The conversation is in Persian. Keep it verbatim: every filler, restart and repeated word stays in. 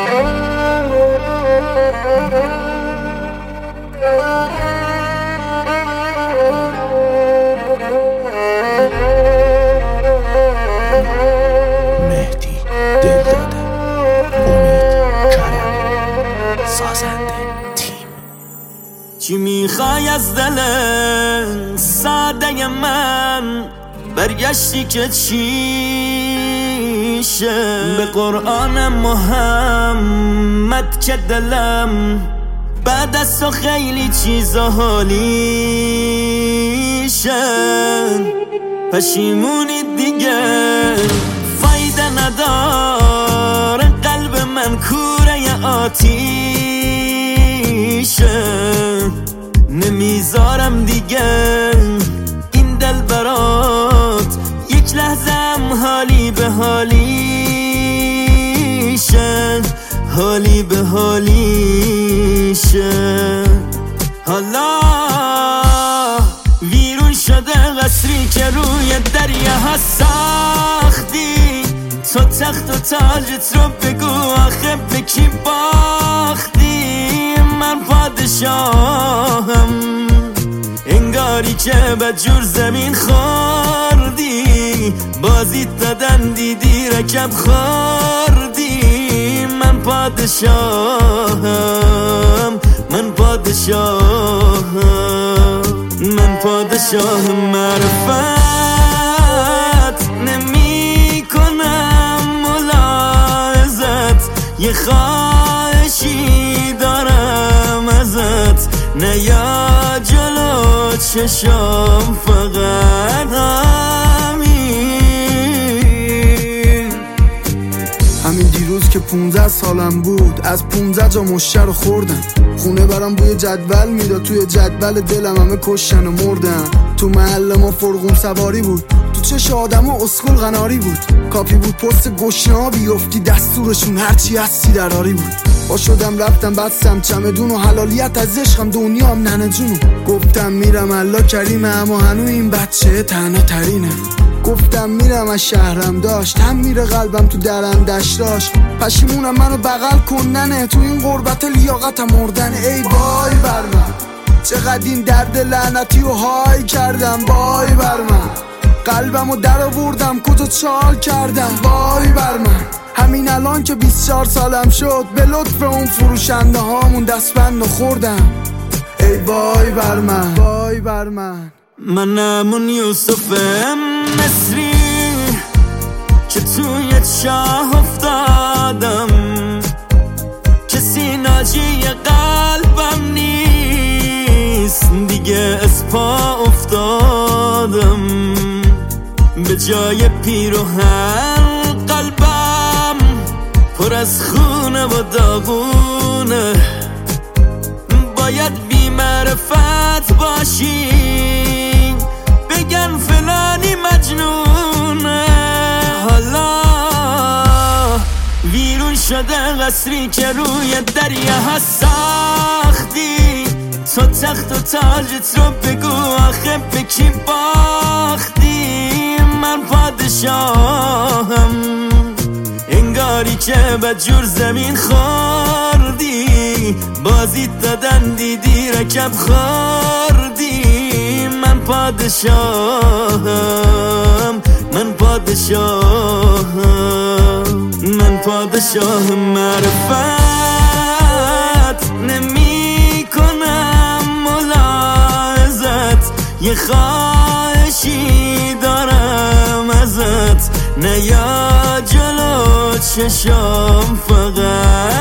مهدی دلداده، امید کرم، سازنده تیم. چی میخوای از دل ساده من؟ برگشتی که چیشه؟ به قرآن محمد که دلم بعد از تو خیلی چیزا حالیشه. پشیمونی دیگه فایده نداره، قلب من کوره آتیشه. نمیذارم دیگه این دل برات یک لحظه هم حالی به حالیشه، حالی به حالیشه. حالا ویرون شده قصری که روی دریا ها ساختی. تو تخت و تاجت رو بگو آخه به کی باختی؟ من پادشاهم، انگاری که بدجور زمین خوردی. بازیت دادن دیدی رکب خوردی. من پادشاهم، من پادشاهم، من پادشاه معرفت. نمی کنم ملاحظت، یه خواهشی دارم ازت. نیا جلو چشام فقط همین. همین دیروز که پونزده سالم بود از پونزده جا مشتر رو خوردم. خونه برام بوی جدول میداد، توی جدول دلم همه کشتن و مردن. تو محل ما فرغون سواری بود، تو چش آدم و اسکول قناری بود. کافی بود پست گشنه ها بیفتی دستورشون هرچی هستی دراری بود. با شدم رفتم بستم چمدون و حلالیت از عشقم دنیام ننه جونو. گفتم میرم الله کریمه، اما هنو این بچه تنها ترینه. گفتم میرم از شهرم داشت، هم میره قلبم تو درندش داشت. پشیمونم منو بغل کندنه، تو این غربت لیاقتم مردن. ای وای بر من، چقدر این درد لعنتی و های کردم. وای بر من، قلبمو در آوردم کجا چال کردم. وای بر من، همین الان که بیست و چهار سالم شد به لطف اون فروشنده هامون دستبند خوردم. ای وای بر من، وای بر من. منم اون یوسف مصری که توی چاه افتادم. کسی ناجی قلبم نیست دیگه، از پا افتادم. به جای پیروهن قلبم پر از خونه و داغونه. باید بی معرفت باشی بگن فلانی مجنونه. حالا ویرون شده قصری که روی دریا ها ساختی. تو تخت و تاجت رو بگو آخه به کی باختی؟ من پادشاهم، انگاری که بدجور زمین خوردی. بازیت دادن دیدی رکب خوردی. من پادشاهم، من پادشاهم، من پادشاه معرفت. نمی کنم ملاحظت، یه خواهشی دارم ازت. نیا جلو چشام فقط